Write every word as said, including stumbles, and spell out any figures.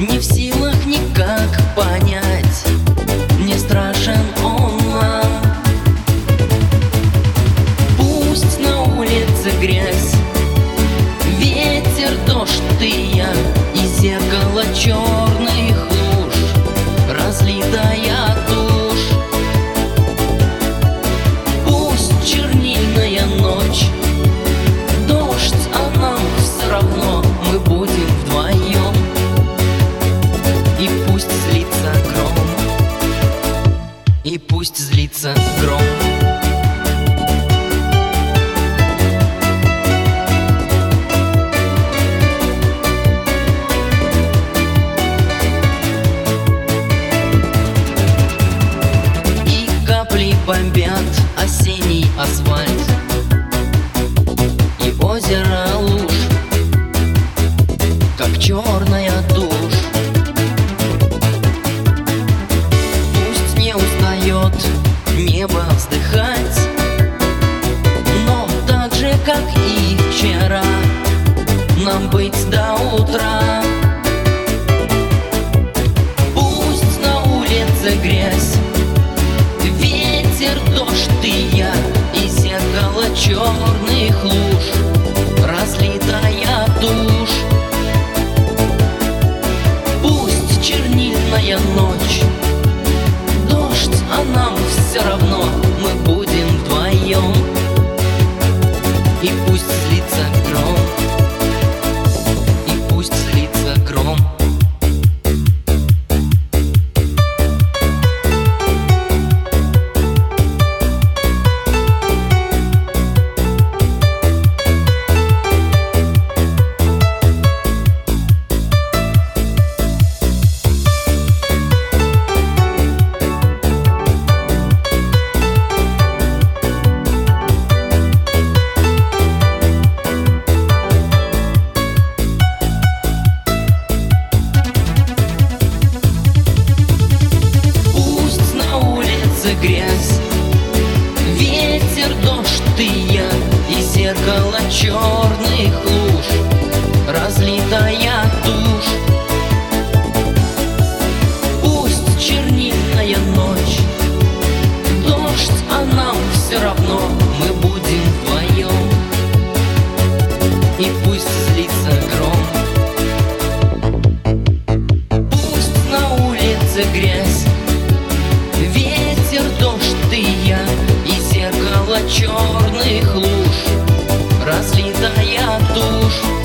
Не в силах никак понять, не страшен он нам. Пусть на улице грязь, ветер, дождь, ты и я, и зеркало черных луж, разлитая тушь. Пусть чернильная ночь, дождь, а нам все равно, мы будем вдвоем. И пусть злится гром, и пусть злится гром. Бомбят осенний асфальт и озеро луж, как черная тушь. Пусть не устает небо вздыхать, но так же, как и вчера, нам быть до утра. Пусть на улице грязь, дождь, ты и я, и зеркало черных луж, разлитая тушь. Пусть чернильная ночь, дождь, а нам все равно, мы будем вдвоем. И пусть злится гром, и пусть злится гром. Грязь, ветер, дождь, ты и я, и зеркало черных луж, разлитая тушь. Пусть чернильная ночь, дождь, а нам все равно, мы будем вдвоем. И пусть злится гром, пусть на улице грязь, ветер, дождь, ты и я, и зеркало черных луж, разлитая тушь.